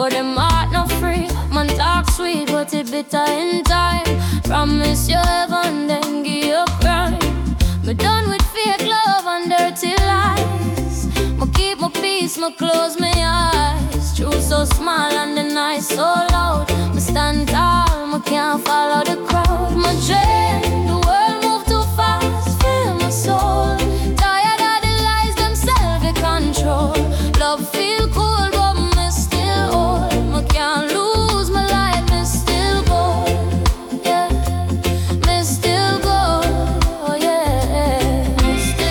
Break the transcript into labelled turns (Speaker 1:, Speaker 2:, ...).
Speaker 1: but them heart not free. Man talk sweet, but it bitter in time. Promise you heaven, then give you crime. Me done with fake love and dirty lies. Me keep my peace, me close my eyes. Truth so small and the night so loud. Me stand tall, me can't follow the